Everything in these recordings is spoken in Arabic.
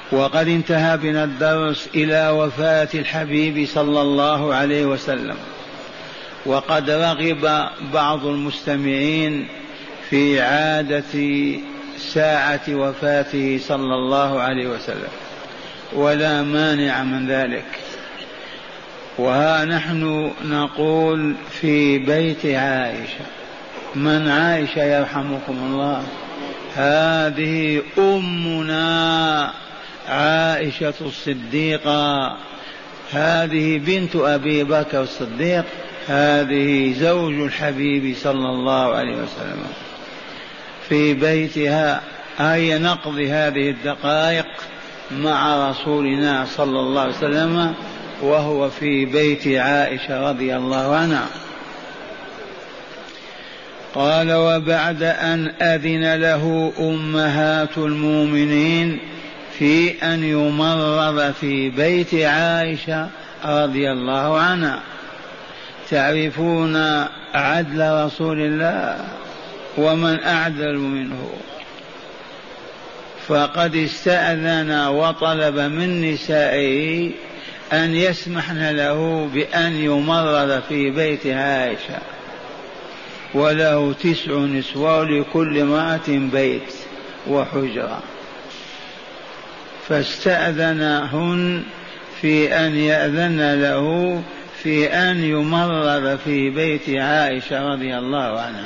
وقد انتهى بنا الدرس إلى وفاة الحبيب صلى الله عليه وسلم، وقد رغب بعض المستمعين في عادة ساعة وفاته صلى الله عليه وسلم، ولا مانع من ذلك. وها نحن نقول في بيت عائشة. من عائشة يرحمكم الله؟ هذه أمنا عائشة الصديقة، هذه بنت أبي بكر الصديق، هذه زوج الحبيب صلى الله عليه وسلم. في بيتها هيا نقضي هذه الدقائق مع رسولنا صلى الله عليه وسلم وهو في بيت عائشة رضي الله عنها. قال: وبعد أن أذن له أمهات المؤمنين في أن يمرض في بيت عائشة رضي الله عنها. تعرفون عدل رسول الله، ومن أعدل منه؟ فقد استأذن وطلب من نسائه أن يسمحن له بأن يمرض في بيت عائشة، وله 9 نسوة لكل امرأة بيت وحجرة، فاستأذنهن في أن يأذن له في أن يمرض في بيت عائشة رضي الله عنها.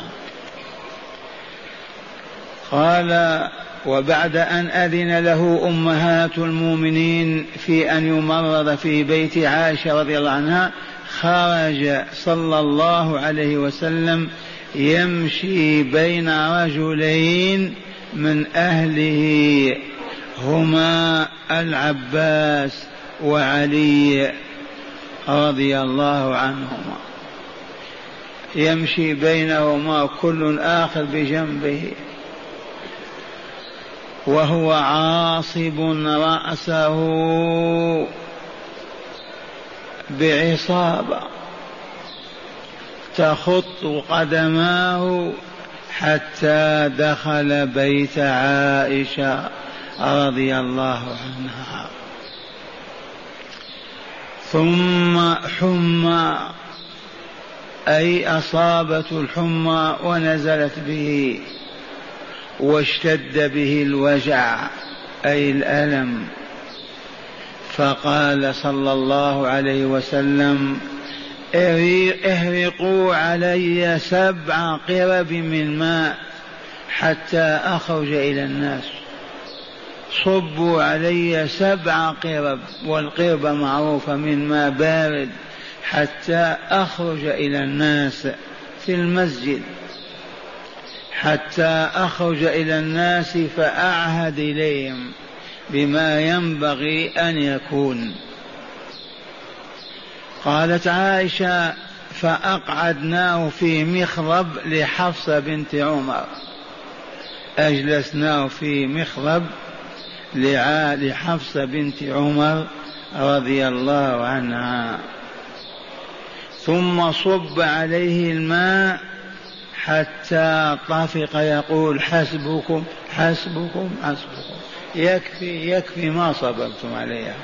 قال: وبعد أن أذن له أمهات المؤمنين في أن يمرض في بيت عائشة رضي الله عنها، خرج صلى الله عليه وسلم يمشي بين رجلين من أهله، هما العباس وعلي رضي الله عنهما، يمشي بينهما كل آخر بجنبه، وهو عاصب رأسه بعصابة تخط قدماه حتى دخل بيت عائشة رضي الله عنها. ثم حمى، أي أصابته الحمى ونزلت به، واشتد به الوجع أي الألم، فقال صلى الله عليه وسلم: اهرقوا علي 7 قرب من ماء حتى أخرج إلى الناس. صبوا علي 7 قرب، والقرب معروفة من ماء بارد، حتى أخرج إلى الناس في المسجد، حتى أخرج إلى الناس فأعهد إليهم بما ينبغي أن يكون. قالت عائشة: فأقعدناه في مخضب لحفصة بنت عمر، أجلسناه في مخضب لحفصة بنت عمر رضي الله عنها، ثم صب عليه الماء حتى طفق يقول: حسبكم حسبكم حسبكم، يكفي ما صبرتم عليها.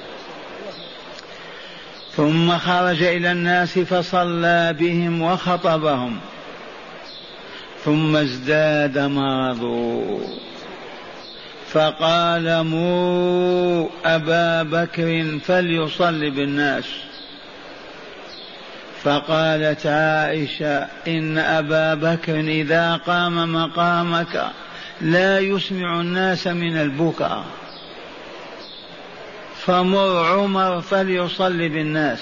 ثم خرج إلى الناس فصلى بهم وخطبهم، ثم ازداد مرضه، فقال: مروا أبا بكر فليصلي بالناس. فقالت عائشة: إن أبا بكر إذا قام مقامك لا يسمع الناس من البكاء، فمر عمر فليصلي بالناس.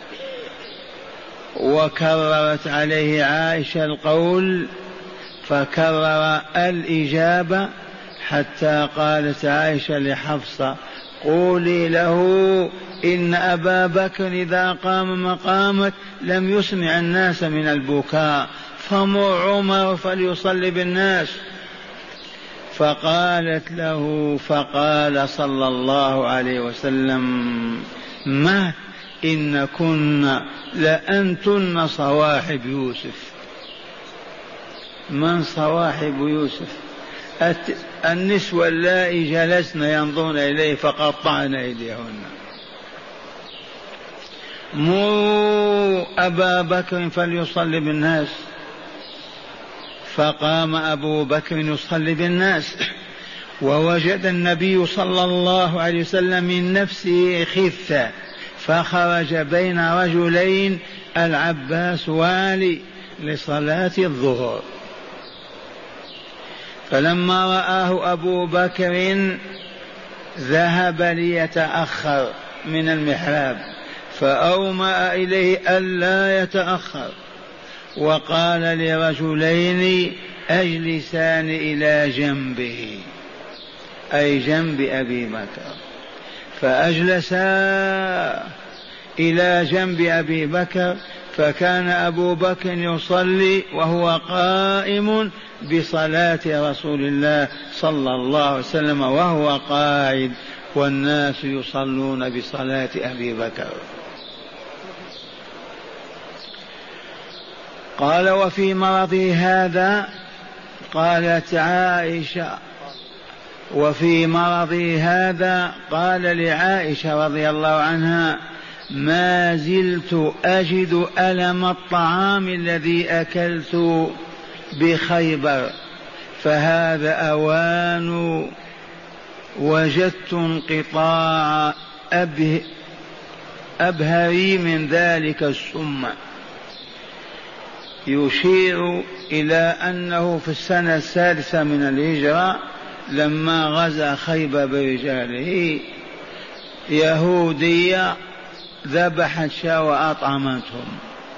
وكررت عليه عائشة القول، فكرر الإجابة حتى قالت عائشة لحفصة: قولي له إن أبا بكر إذا قام مقامك لم يسمع الناس من البكاء، فمر عمر فليصلي بالناس. فقالت له، فقال صلى الله عليه وسلم: ما إن كن لأنتن صواحب يوسف. من صواحب يوسف؟ النسوة اللائي جلسن ينظرن إليه فقطعن أيديهن. مروا أبا بكر فليصلي بالناس. فقام أبو بكر يصلي بالناس، ووجد النبي صلى الله عليه وسلم من نفسه خفة، فخرج بين رجلين العباس والي لصلاة الظهر. فلما رآه أبو بكر ذهب ليتأخر من المحراب، فأومأ إليه ألا يتأخر، وقال لرجلين أجلسان إلى جنبه، أي جنب أبي بكر. فأجلسا إلى جنب أبي بكر، فكان أبو بكر يصلي وهو قائم بصلاة رسول الله صلى الله عليه وسلم وهو قاعد، والناس يصلون بصلاة أبي بكر. قال وفي مرضه هذا، قالت عائشة وفي مرضه هذا قال لعائشة رضي الله عنها: ما زلت أجد ألم الطعام الذي أكلت بخيبر، فهذا أوان وجدت انقطاع أبهري من ذلك السم. يشير إلى أنه في السنة السادسة من الهجرة لما غزا خيبر برجاله، يهودية ذبحت شاة وأطعمتهم،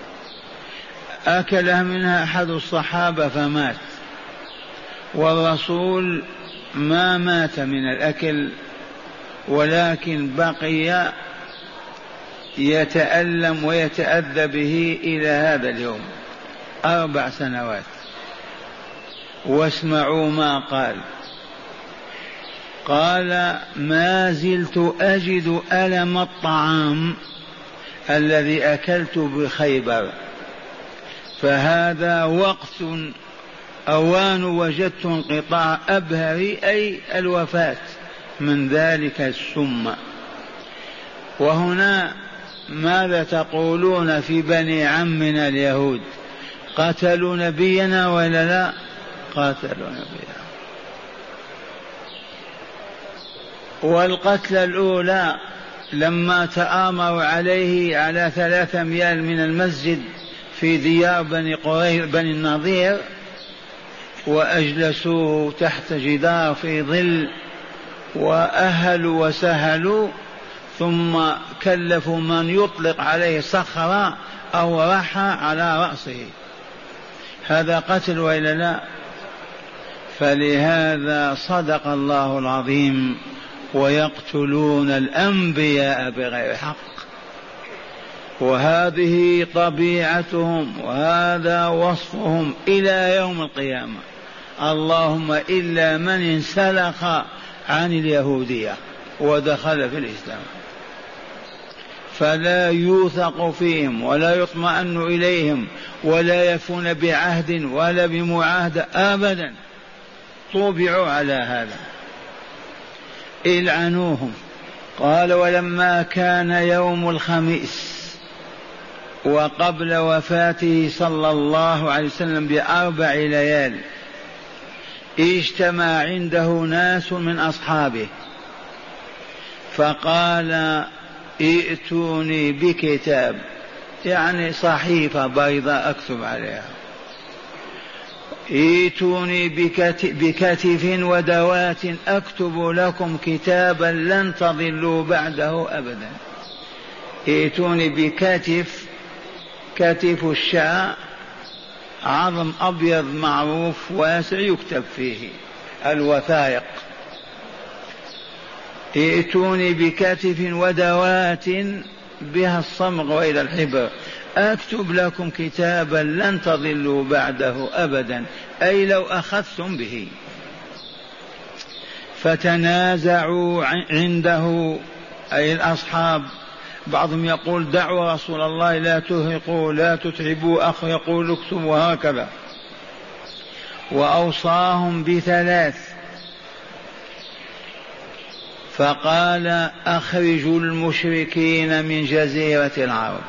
أكلها منها أحد الصحابة فمات، والرسول ما مات من الأكل، ولكن بقي يتألم ويتأذى به إلى هذا اليوم 4 سنوات. واسمعوا ما قال: قال ما زلت أجد ألم الطعام الذي أكلت بخيبر، فهذا وقت أوان وجدت انقطاع أبهري، أي الوفاة من ذلك السم. وهنا ماذا تقولون في بني عمنا اليهود؟ قتلوا نبينا ولا لا؟ قتلوا نبينا. والقتلة الأولى لما تآمروا عليه على 3 أميال من المسجد في ديار بني النضير، وأجلسوه تحت جدار في ظل، وأهلوا وسهلوا، ثم كلفوا من يطلق عليه صخرة أو رحى على رأسه. هذا قتل وإلا لا؟ فلهذا صدق الله العظيم: ويقتلون الأنبياء بغير حق. وهذه طبيعتهم وهذا وصفهم إلى يوم القيامة، اللهم إلا من انسلخ عن اليهودية ودخل في الإسلام، فلا يوثق فيهم ولا يطمئن إليهم ولا يفون بعهد ولا بمعاهدة أبدا، طبعوا على هذا، العنوهم. قال: ولما كان يوم الخميس وقبل وفاته صلى الله عليه وسلم ب4 ليال، اجتمع عنده ناس من أصحابه، فقال: ائتوني بكتاب، يعني صحيفة بيضاء أكتب عليها، ائتوني بكتف ودوات أكتب لكم كتابا لن تضلوا بعده أبدا. ائتوني بكتف، كتف الشاء عظم أبيض معروف واسع يكتب فيه الوثائق. ائتوني بكتف ودوات بها الصمغ وإلى الحبر أكتب لكم كتابا لن تضلوا بعده أبدا، أي لو أخذتم به. فتنازعوا عنده أي الأصحاب، بعضهم يقول: دعوا رسول الله لا تهرقوا لا تتعبوا، أخ يقول: اكتبوا، هكذا. وأوصاهم بثلاث، فقال أخرجوا المشركين من جزيرة العرب.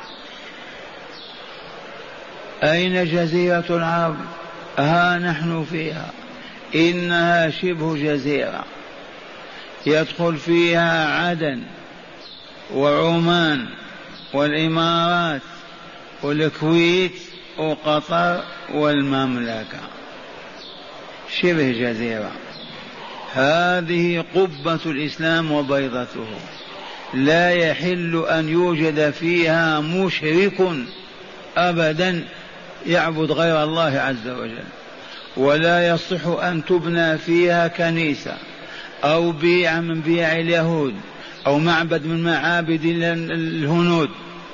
أين جزيرة العرب؟ ها نحن فيها، إنها شبه جزيرة يدخل فيها عدن وعمان والإمارات والكويت وقطر والمملكة، شبه جزيرة. هذه قبة الإسلام وبيضته، لا يحل أن يوجد فيها مشرك أبدا يعبد غير الله عز وجل، ولا يصح أن تبنى فيها كنيسة أو بيع من بيع اليهود أو معبد من معابد الهنود،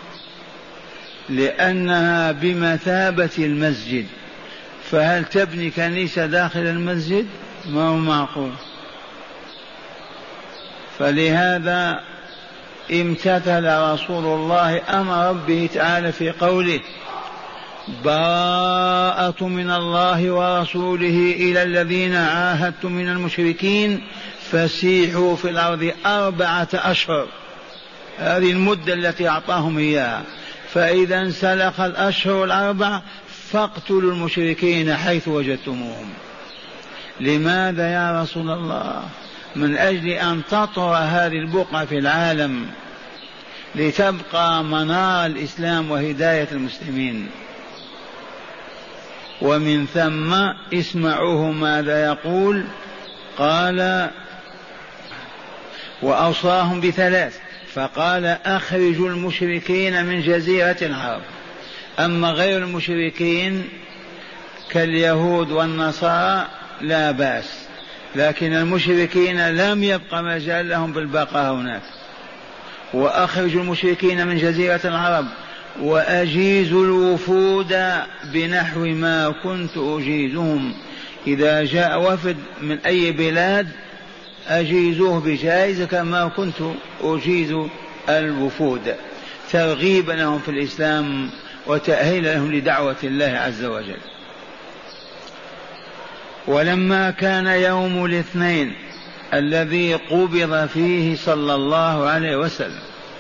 لأنها بمثابة المسجد. فهل تبني كنيسة داخل المسجد؟ ما هو معقول. فلهذا امتثل رسول الله أمر ربه تعالى في قوله: براءة من الله ورسوله إلى الذين عاهدتم من المشركين فسيحوا في الأرض 4 أشهر. هذه المدة التي أعطاهم إياها، فإذا انسلخ الأشهر 4 فاقتلوا المشركين حيث وجدتموهم. لماذا يا رسول الله؟ من أجل أن تطر هذه البقعة في العالم لتبقى منار الإسلام وهداية المسلمين. ومن ثم اسمعوه ماذا يقول. قال: وأوصاهم بثلاث، فقال: أخرجوا المشركين من جزيرة العرب. أما غير المشركين كاليهود والنصارى لا بأس، لكن المشركين لم يبق مجال لهم بالبقاء هناك. وأخرجوا المشركين من جزيرة العرب وأجيزوا الوفود بنحو ما كنت أجيزهم. إذا جاء وفد من أي بلاد أجيزوه بجائزة كما كنت أجيز الوفود، ترغيبا لهم في الإسلام وتأهيلا لهم لدعوة الله عز وجل. ولما كان يوم الاثنين الذي قبض فيه صلى الله عليه وسلم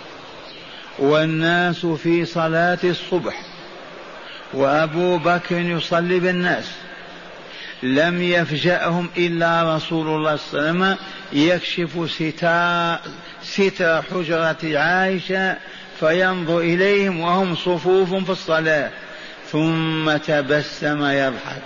والناس في صلاة الصبح وأبو بكر يصلي بالناس، لم يفجأهم إلا رسول الله صلى الله عليه وسلم يكشف ستر حجرة عائشة فينظر إليهم وهم صفوف في الصلاة، ثم تبسم يضحك.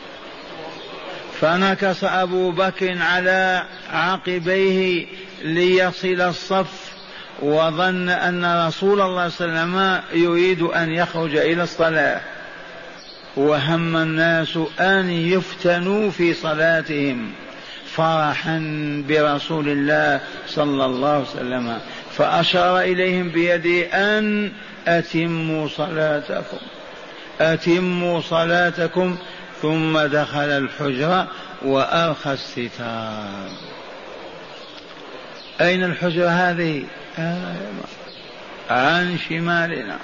فنكص أبو بكر على عقبيه ليصل الصف، وظن أن رسول الله صلى الله عليه وسلم يريد أن يخرج إلى الصلاة، وهم الناس أن يفتنوا في صلاتهم فرحا برسول الله صلى الله عليه وسلم، فأشار إليهم بيده أن أتموا صلاتكم، ثم دخل الحجرة وأرخى الستار. أين الحجرة هذه؟ عن شمالنا.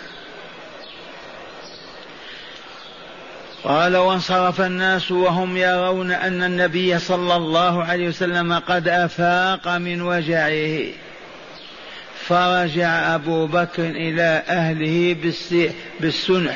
قال: وانصرف الناس وهم يرون أن النبي صلى الله عليه وسلم قد أفاق من وجعه، فرجع أبو بكر إلى أهله بالسنح،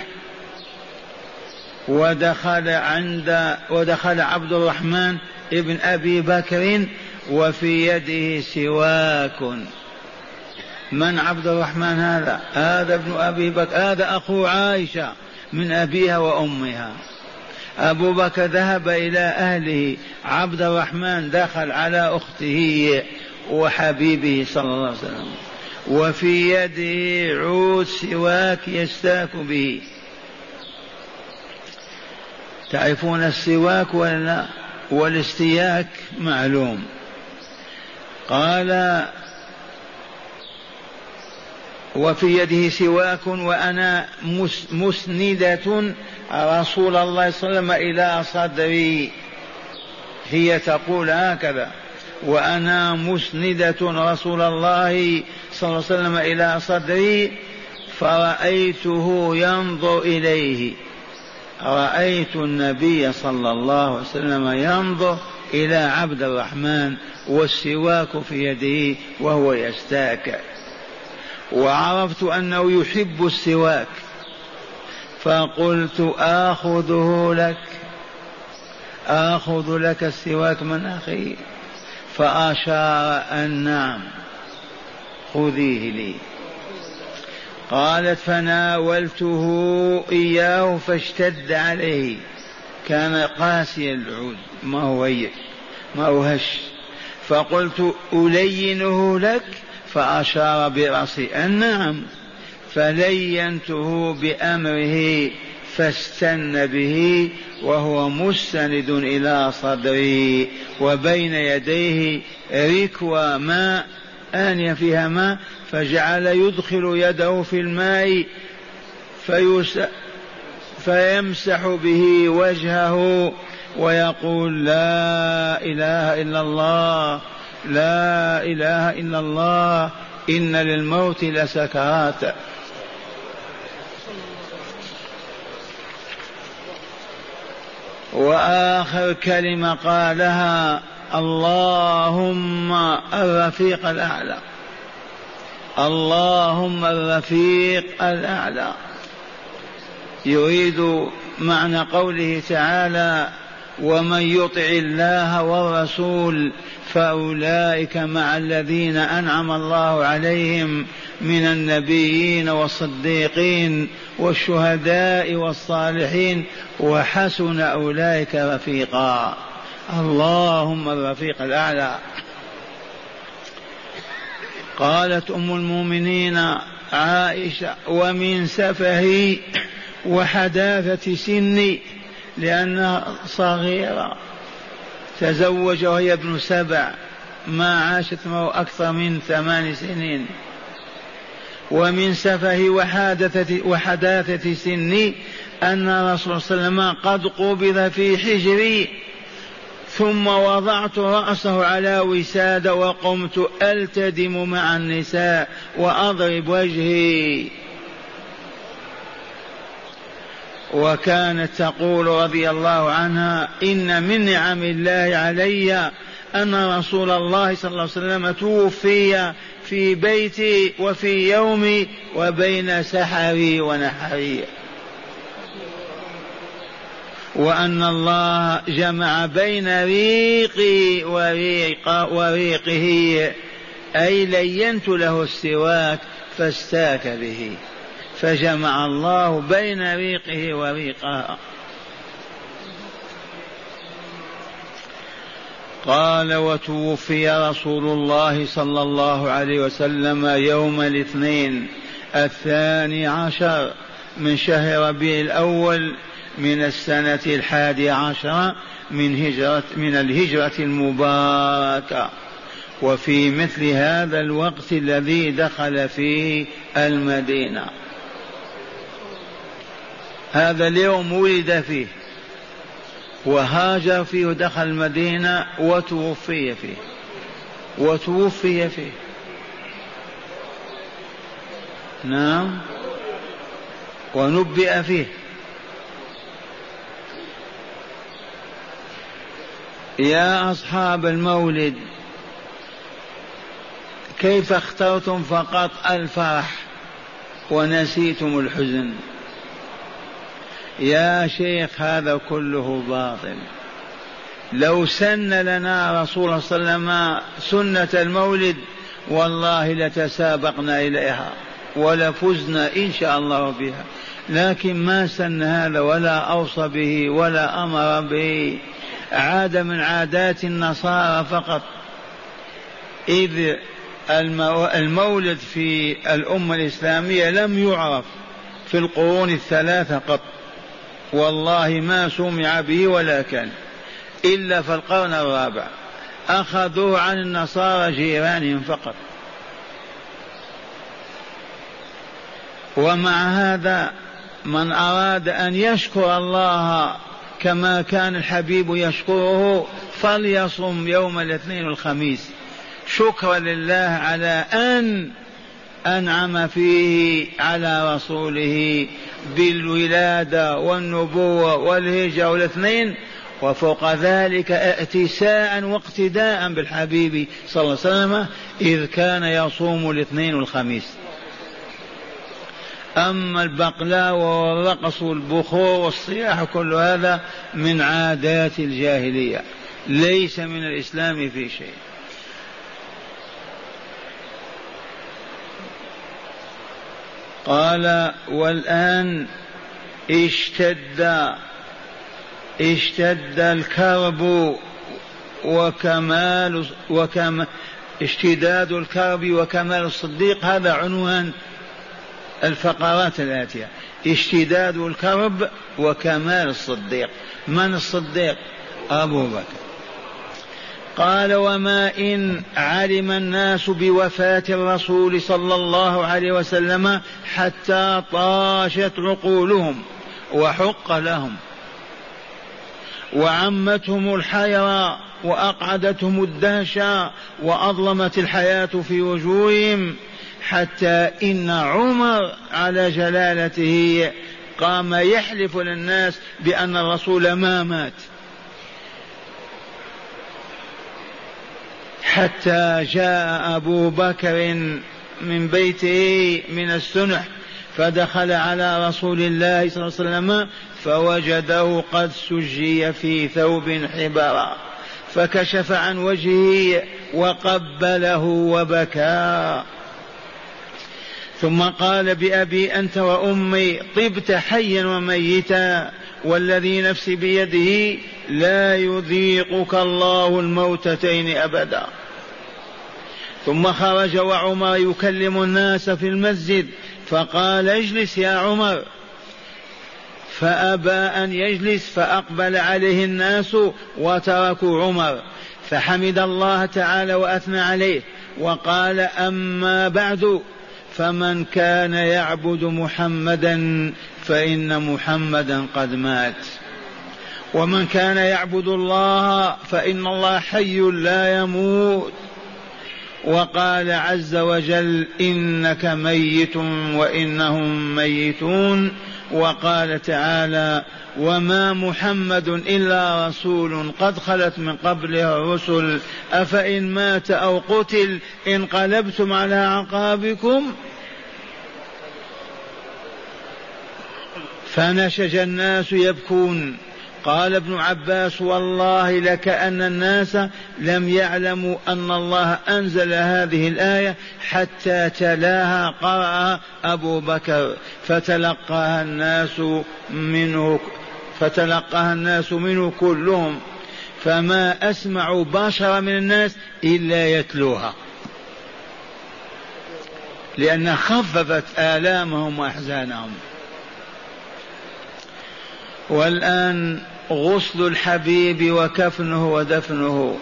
ودخل عبد الرحمن ابن أبي بكر وفي يده سواك. من عبد الرحمن هذا؟ هذا ابن أبي بكر، هذا أخو عائشة من أبيها وأمها. أبو بكر ذهب إلى أهله، عبد الرحمن دخل على أخته وحبيبه صلى الله عليه وسلم، وفي يده عود سواك يستاك به. تعرفون السواك ولا؟ والاستياك معلوم. قال: وفي يده سواك وأنا مسندة رسول الله صلى الله عليه وسلم إلى صدري. هي تقول هكذا: وأنا مسندة رسول الله صلى الله عليه وسلم إلى صدري، فرأيته ينظر إليه رأيت النبي صلى الله عليه وسلم ينظر إلى عبد الرحمن والسواك في يده وهو يستاك، وعرفت أنه يحب السواك، فقلت آخذ لك السواك من أخي؟ فأشار أن نعم خذيه لي. قالت فناولته إياه فاشتد عليه، كان قاسي العود ما هو هش، فقلت ألينه لك؟ فأشار برأسي أن نعم، فلينته بأمره فاستن به وهو مستند إلى صدره وبين يديه ركوى ماء آنية فيها ماء، فجعل يدخل يده في الماء فيمسح به وجهه ويقول لا إله إلا الله، لا إله إلا الله، إن للموت لسكرات. وآخر كلمة قالها اللهم الرفيق الأعلى، اللهم الرفيق الأعلى، يريد معنى قوله تعالى ومن يطع الله والرسول فأولئك مع الذين أنعم الله عليهم من النبيين والصديقين والشهداء والصالحين وحسن أولئك رفيقا. اللهم الرفيق الأعلى. قالت أم المؤمنين عائشة ومن سفهي وحداثة سني، لأنها صغيرة تزوج وهي ابن 7 ما عاشت معه أكثر من 8 سنين. ومن سفه وحداثة سني أن الرسول صلى الله عليه وسلم قد قبض في حجري، ثم وضعت رأسه على وسادة وقمت ألتدم مع النساء وأضرب وجهي. وكانت تقول رضي الله عنها إن من نعم الله علي أن رسول الله صلى الله عليه وسلم توفي في بيتي وفي يومي وبين سحري ونحري، وأن الله جمع بين ريقي وريقه، أي لينت له السواك فاستاك به، فجمع الله بين ريقه وريقها. قال وتوفي رسول الله صلى الله عليه وسلم يوم الاثنين 12 من شهر ربيع الأول من السنة 11 من الهجرة المباركة، وفي مثل هذا الوقت الذي دخل فيه المدينة. هذا اليوم ولد فيه وهاجر فيه ودخل المدينة وتوفي فيه. نعم، ونبئ فيه. يا أصحاب المولد، كيف اخترتم فقط الفرح ونسيتم الحزن؟ يا شيخ هذا كله باطل. لو سن لنا رسول الله صلى الله عليه وسلم سنة المولد والله لتسابقنا إليها ولفزنا إن شاء الله بها، لكن ما سن هذا ولا أوصى به ولا أمر به، عاد من عادات النصارى فقط. إذ المولد في الأمة الإسلامية لم يعرف في القرون الثلاثة قط، والله ما سمع به ولا كان إلا في القرن الرابع، أخذوه عن النصارى جيرانهم فقط. ومع هذا من أراد أن يشكر الله كما كان الحبيب يشكره فليصم يوم الاثنين والخميس شكرا لله على أن أنعم فيه على رسوله بالولادة والنبوة والهجرة والاثنين، وفوق ذلك ائتساء واقتداء بالحبيب صلى الله عليه وسلم إذ كان يصوم الاثنين والخميس. أما البقلاوة والرقص والبخور والصياح كل هذا من عادات الجاهلية، ليس من الإسلام في شيء. قال والآن اشتد الكرب اشتداد الكرب وكمال الصديق. هذا عنوان الفقرات الآتية: اشتداد الكرب وكمال الصديق. من الصديق؟ أبو بكر. قال وما إن علم الناس بوفاة الرسول صلى الله عليه وسلم حتى طاشت عقولهم وحق لهم وعمتهم الحيرة وأقعدتهم الدهشة وأظلمت الحياة في وجوههم، حتى إن عمر على جلالته قام يحلف للناس بأن الرسول ما مات، حتى جاء أبو بكر من بيته من السنح فدخل على رسول الله صلى الله عليه وسلم فوجده قد سجي في ثوب حبرا، فكشف عن وجهه وقبله وبكى، ثم قال بأبي أنت وأمي طبت حيا وميتا والذي نفسي بيده لا يذيقك الله الموتتين أبدا. ثم خرج وعمر يكلم الناس في المسجد فقال اجلس يا عمر، فأبى أن يجلس، فأقبل عليه الناس وتركوا عمر، فحمد الله تعالى وأثنى عليه وقال أما بعد فمن كان يعبد محمدا فإن محمدا قد مات، ومن كان يعبد الله فإن الله حي لا يموت. وقال عز وجل إنك ميت وإنهم ميتون. وقال تعالى وما محمد إلا رسول قد خلت من قبله الرسل أفإن مات أو قتل انقلبتم على أعقابكم. فنشج الناس يبكون. قال ابن عباس والله لكأن الناس لم يعلموا أن الله أنزل هذه الآية حتى تلاها قرأ أبو بكر فتلقاها الناس منه كلهم، فما أسمعوا بشر من الناس إلا يتلوها، لأن خففت آلامهم وأحزانهم. والآن غسل الحبيب وكفنه ودفنه.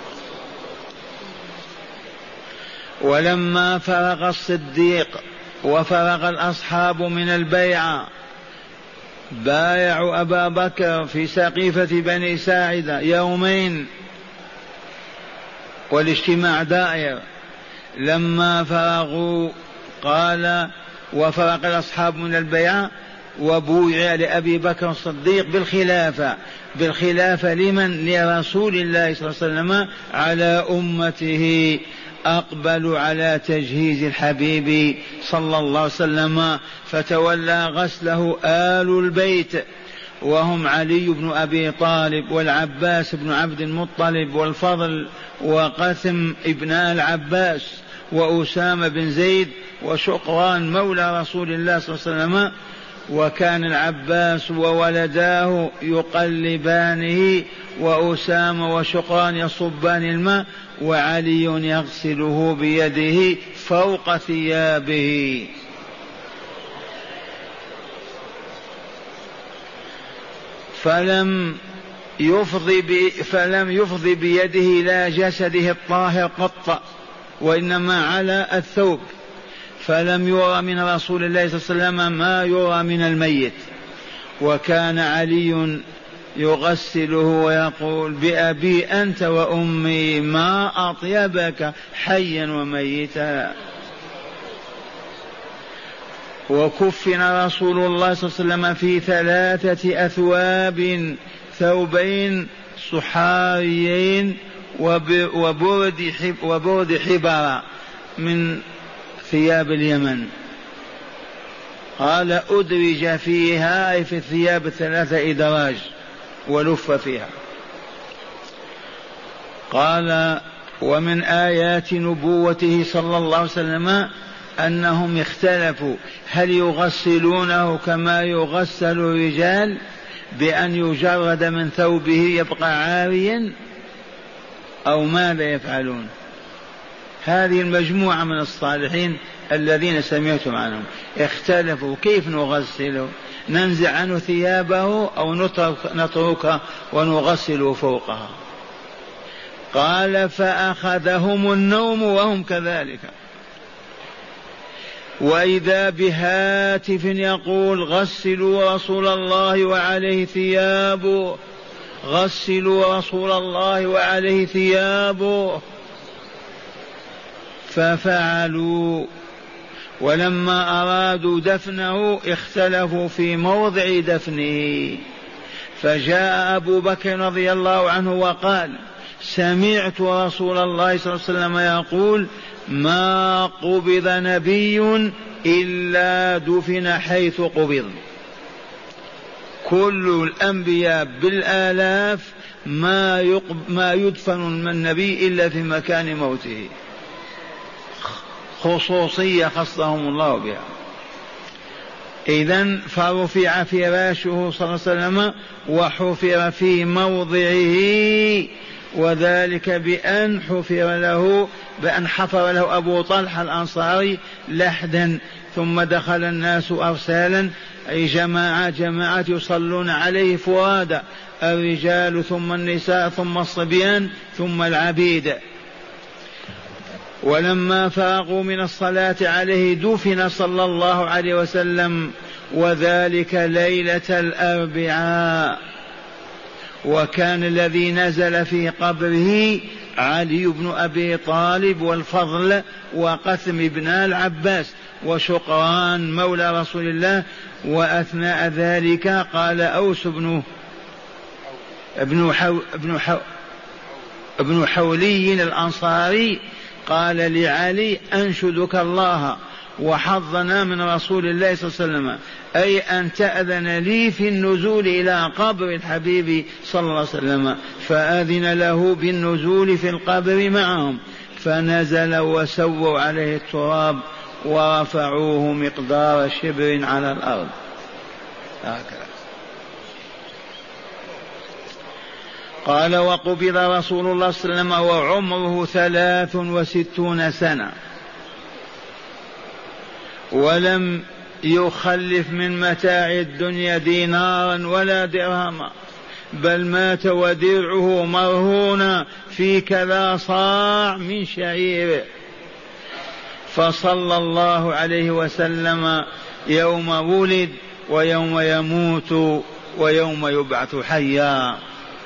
ولما فرغ الصديق وفرغ الأصحاب من البيعة بايعوا أبا بكر في سقيفة بني ساعدة يومين والاجتماع دائر. لما فرغوا قال وفرغ الأصحاب من البيعة وبويع لأبي بكر الصديق بالخلافة لمن؟ لرسول الله صلى الله عليه وسلم على أمته. أقبلوا على تجهيز الحبيب صلى الله عليه وسلم، فتولى غسله آل البيت، وهم علي بن أبي طالب والعباس بن عبد المطلب والفضل وقثم ابن العباس وأسامة بن زيد وشقران مولى رسول الله صلى الله عليه وسلم. وكان العباس وولداه يقلبانه وأسامة وشقران يصبان الماء وعلي يغسله بيده فوق ثيابه. فلم يفض بيده لا جسده الطاهر قط، وإنما على الثوب، فلم يرى من رسول الله صلى الله عليه وسلم ما يرى من الميت. وكان علي يغسله ويقول بأبي أنت وأمي ما أطيبك حيا وميتا. وكفن رسول الله صلى الله عليه وسلم في 3 أثواب، ثوبين صحاريين وبرد حبر من ثياب اليمن. قال أدرج فيها أي في الثياب 3 إدراج ولف فيها. قال ومن آيات نبوته صلى الله عليه وسلم أنهم اختلفوا هل يغسلونه كما يغسل الرجال بأن يجرد من ثوبه يبقى عاريا أو ماذا يفعلون. هذه المجموعة من الصالحين الذين سمعتم عنهم اختلفوا كيف نغسله، ننزع عنه ثيابه أو نتركه ونغسله فوقها. قال فأخذهم النوم وهم كذلك، وإذا بهاتف يقول غسلوا رسول الله وعليه ثيابه، غسلوا رسول الله وعليه ثيابه. ففعلوا، ولما أرادوا دفنه اختلفوا في موضع دفنه، فجاء أبو بكر رضي الله عنه وقال سمعت رسول الله صلى الله عليه وسلم يقول ما قبض نبي إلا دفن حيث قبض. كل الأنبياء بالآلاف ما يدفن من النبي إلا في مكان موته، خصوصية خصهم الله بها. إذن فرفع فراشه صلى الله عليه وسلم وحفر في موضعه، وذلك بأن حفر له أبو طلحة الأنصاري لحدا، ثم دخل الناس أرسالا أي جماعات يصلون عليه فرادا، الرجال ثم النساء ثم الصبيان ثم العبيد. ولما فرغوا من الصلاة عليه دفن صلى الله عليه وسلم، وذلك ليلة الأربعاء. وكان الذي نزل في قبره علي بن أبي طالب والفضل وقثم بن العباس وشقران مولى رسول الله. وأثناء ذلك قال أوس ابن حولي الأنصاري قال لعلي أنشدك الله وحظنا من رسول الله صلى الله عليه وسلم، أي أن تأذن لي في النزول إلى قبر الحبيب صلى الله عليه وسلم. فأذن له بالنزول في القبر معهم، فنزل وسووا عليه التراب ورفعوه مقدار شبر على الأرض هكذا. قال وقبض رسول الله صلى الله عليه وسلم وعمره 63 سنة، ولم يخلف من متاع الدنيا دينارا ولا درهما، بل مات ودرعه مرهون في كذا صاع من شعير. فصلى الله عليه وسلم يوم ولد ويوم يموت ويوم يبعث حيا.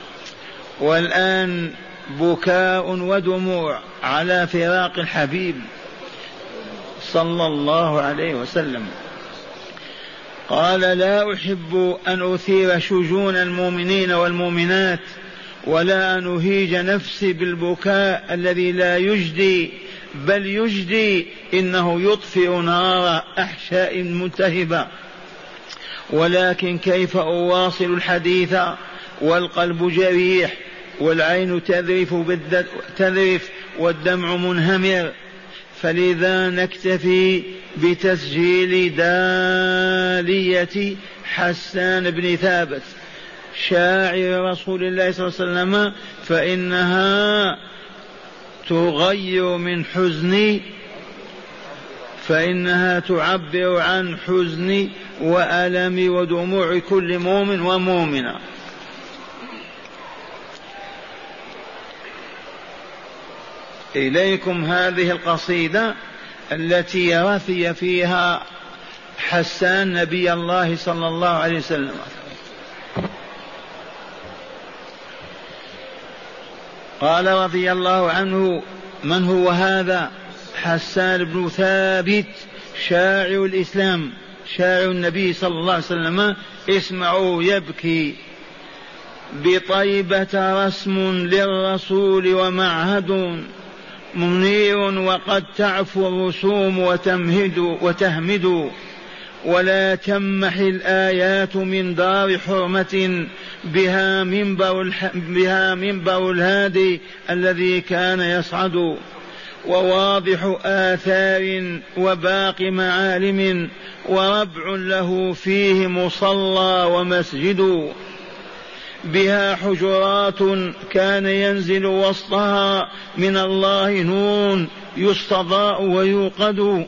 والآن بكاء ودموع على فراق الحبيب صلى الله عليه وسلم. قال لا أحب أن أثير شجون المؤمنين والمؤمنات ولا أن أهيج نفسي بالبكاء الذي لا يجدي بل يجدي، إنه يطفئ نار أحشاء ملتهبة. ولكن كيف أواصل الحديث والقلب جريح والعين تذرف والدمع منهمر؟ فلذا نكتفي بتسجيل دالية حسان بن ثابت شاعر رسول الله صلى الله عليه وسلم، فإنها تغير من حزني، فإنها تعبر عن حزني وألمي ودموع كل مؤمن ومؤمنة. إليكم هذه القصيدة التي رثي فيها حسان نبي الله صلى الله عليه وسلم. قال رضي الله عنه: من هو هذا؟ حسان بن ثابت شاعر الإسلام شاعر النبي صلى الله عليه وسلم اسمعوا يبكي: بطيبة رسم للرسول ومعهد منير وقد تعفو الرسوم وتهمد ولا تمح الآيات من دار حرمة بها منبر الهادي الذي كان يصعد وواضح آثار وباقي معالم وربع له فيه مصلى ومسجد بها حجرات كان ينزل وسطها من الله نور يستضاء ويوقد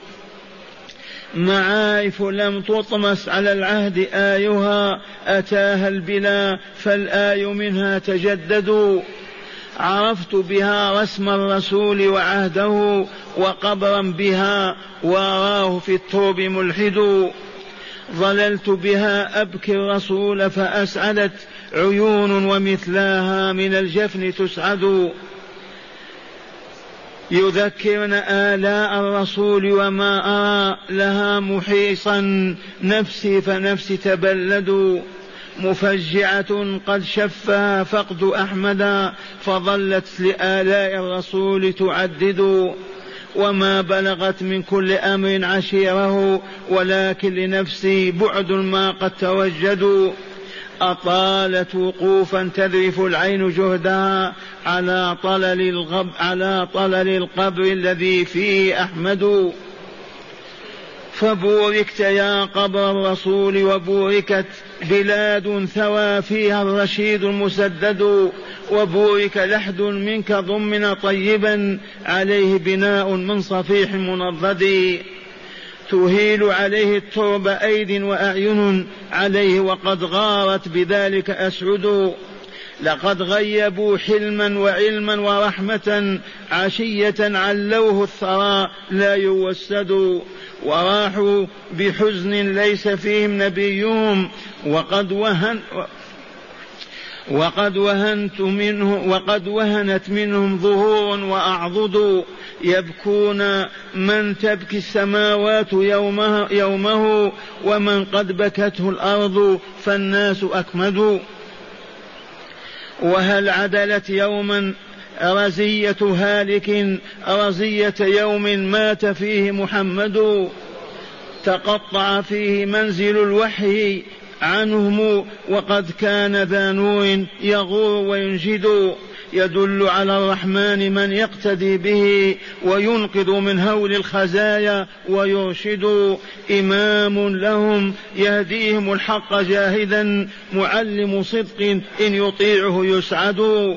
معارف لم تطمس على العهد آيها أتاها البلا فالآي منها تجدد عرفت بها رسم الرسول وعهده وقبرا بها وراه في الترب ملحد ظللت بها أبكي الرسول فأسعدت عيون ومثلاها من الجفن تسعد يذكرن آلاء الرسول وما أرى لها محيصا نفسي فنفسي تبلد مفجعة قد شفها فقد أحمد فظلت لآلاء الرسول تعدد وما بلغت من كل أمر عشيره ولكن لنفسي بعد ما قد توجدوا أطالت وقوفا تذرف العين جهدها على طلل القبر الذي فيه أحمد فبوركت يا قبر الرسول وبوركت بلاد ثوى فيها الرشيد المسدد وبورك لحد منك ضمن طيبا عليه بناء من صفيح منضد تهيل عليه الترب أيد وأعين عليه وقد غارت بذلك أسعد لقد غيبوا حلما وعلما ورحمة عشية علوه الثرى لا يوسد وراحوا بحزن ليس فيهم نبيهم وقد وهنت منهم ظهور وأعضد يبكون من تبكي السماوات يومه ومن قد بكته الأرض فالناس أكمد وهل عدلت يوما رزية هالك رزية يوم مات فيه محمد تقطع فيه منزل الوحي عنهم وقد كان ذا نور يغور وينجد يدل على الرحمن من يقتدي به وينقذ من هول الخزايا ويرشد إمام لهم يهديهم الحق جاهدا معلم صدق إن يطيعه يسعد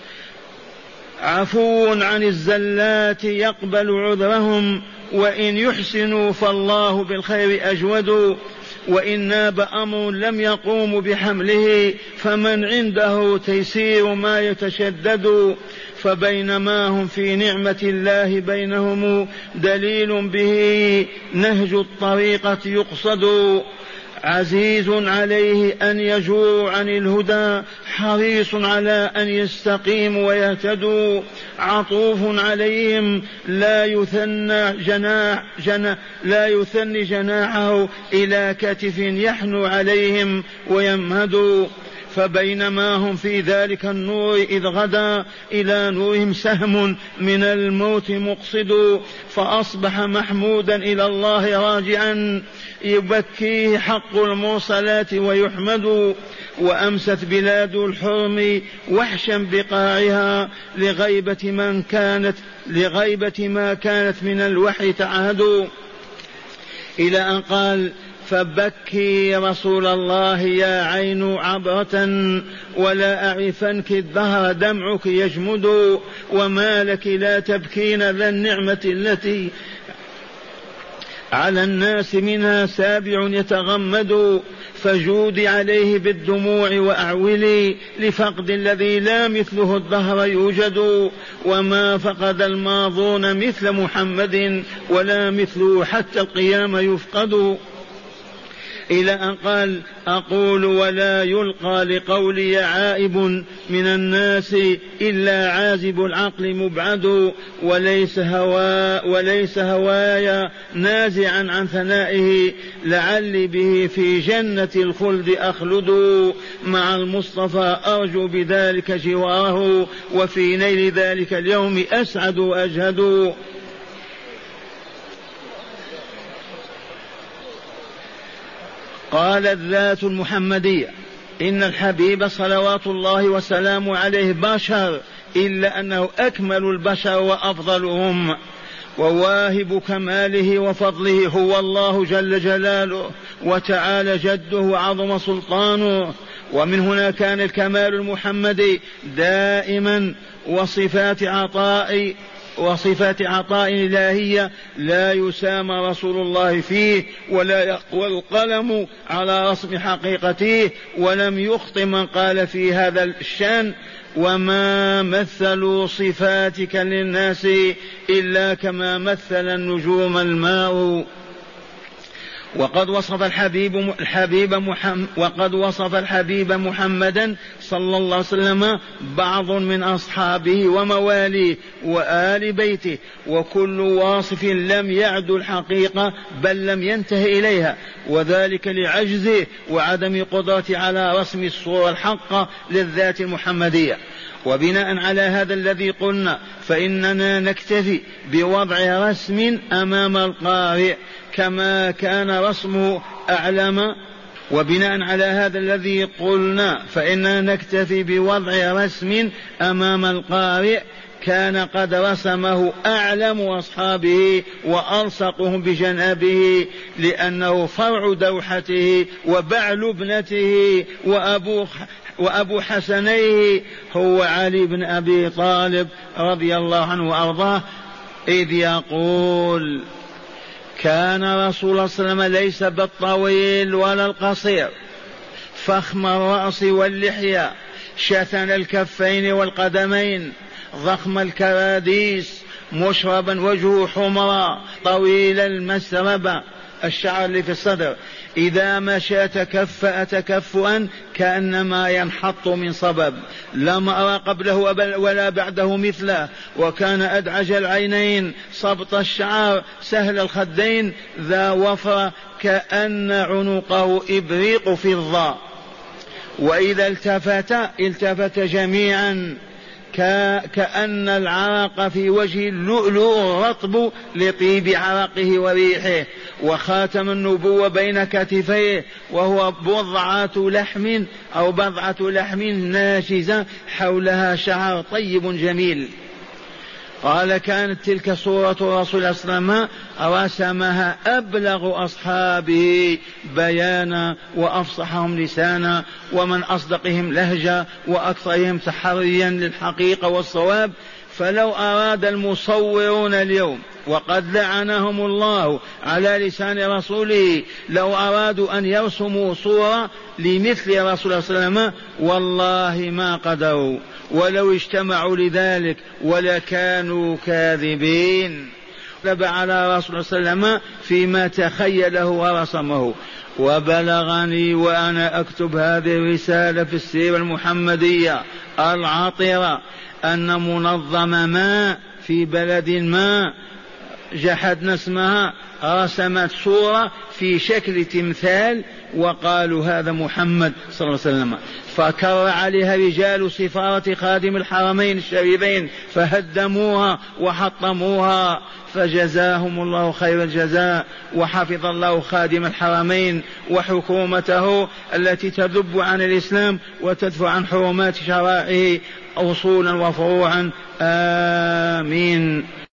عفو عن الزلات يقبل عذرهم وإن يحسنوا فالله بالخير أجود وإن ناب أمر لم يقوم بحمله فمن عنده تيسير ما يتشدد فبينما هم في نعمة الله بينهم دليل به نهج الطريقة يقصد عزيز عليه أن يجور عن الهدى حريص على أن يستقيموا ويهتدوا عطوف عليهم لا يثني جناحه إلى كتف يحنو عليهم ويمهد فبينما هم في ذلك النور إذ غدا إلى نورهم سهم من الموت مقصد فأصبح محمودا إلى الله راجعا يبكيه حق المرسلات ويحمد وأمست بلاد الحرم وحشا بقاعها لغيبة ما كانت من الوحي تعهد إلى أن قال فبكي رسول الله يا عين عبرة ولا أعرفنك الدهر دمعك يجمد وما لك لا تبكين ذا النعمة التي على الناس منها سابع يتغمد فجودي عليه بالدموع وأعولي لفقد الذي لا مثله الدهر يوجد وما فقد الماضون مثل محمد ولا مثله حتى القيامة يفقد إلى أن قال أقول ولا يلقى لقولي عائب من الناس إلا عازب العقل مبعد وليس هوايا نازعا عن ثنائه لعلي به في جنة الخلد أخلد مع المصطفى أرجو بذلك جواره وفي نيل ذلك اليوم أسعد وأجهد. قال الذات المحمدية إن الحبيب صلوات الله وسلامه عليه بشر إلا أنه أكمل البشر وأفضلهم وواهب كماله وفضله هو الله جل جلاله وتعالى جده وعظم سلطانه. ومن هنا كان الكمال المحمدي دائما وصفات عطاء إلهية لا يسامى رسول الله فيه ولا يقوى القلم على رسم حقيقته ولم يخطئ من قال في هذا الشأن وما مثلوا صفاتك للناس إلا كما مثل النجوم الماء. وقد وصف الحبيب محمدا صلى الله عليه وسلم بعض من أصحابه ومواليه وآل بيته وكل واصف لم يعد الحقيقة بل لم ينته إليها وذلك لعجزه وعدم قدرته على رسم الصورة الحقة للذات المحمدية. وبناء على هذا الذي قلنا فإننا نكتفي بوضع رسم أمام القارئ كما كان رسمه أعلم. وبناء على هذا الذي قلنا فإننا نكتفي بوضع رسم أمام القارئ كان قد رسمه أعلم أصحابه وألصقهم بجنابه لأنه فرع دوحته وبعل ابنته وأبو حسنيه هو علي بن أبي طالب رضي الله عنه وأرضاه إذ يقول كان رسول الله صلى الله عليه وسلم ليس بالطويل ولا القصير فخم الرأس واللحية شثن الكفين والقدمين ضخم الكراديس مشربا وجهه حمرا طويل المسربة الشعر اللي في الصدر إذا مشى تكفأ تكفؤا كأنما ينحط من صبب لم أرى قبله ولا بعده مثله وكان أدعج العينين صبط الشعر سهل الخدين ذا وفر كأن عنقه إبريق فضة وإذا التفت جميعا كأن العرق في وجه اللؤلؤ الرطب لطيب عرقه وريحه وخاتم النبوة بين كتفيه وهو بضعة لحم ناشزة حولها شعر طيب جميل. قال كانت تلك صورة رسول الله صلى الله عليه وسلم رسمها أبلغ أصحابه بيانا وأفصحهم لسانا ومن أصدقهم لهجة وأكثرهم تحريا للحقيقة والصواب. فلو أراد المصورون اليوم وقد لعنهم الله على لسان رسوله لو أرادوا أن يرسموا صورة لمثل رسول الله صلى الله عليه وسلم والله ما قدروا ولو اجتمعوا لذلك ولكانوا كاذبين. كذب على رسول الله صلى الله عليه وسلم فيما تخيله ورسمه. وبلغني وأنا أكتب هذه الرسالة في السيرة المحمدية العطرة أن منظم ما في بلد ما جحدنا اسمها رسمت صورة في شكل تمثال وقالوا هذا محمد صلى الله عليه وسلم فكر عليها رجال سفارة خادم الحرمين الشريفين فهدموها وحطموها فجزاهم الله خير الجزاء وحفظ الله خادم الحرمين وحكومته التي تذب عن الإسلام وتدفع عن حرمات شرائعه أصولا وفروعا. آمين.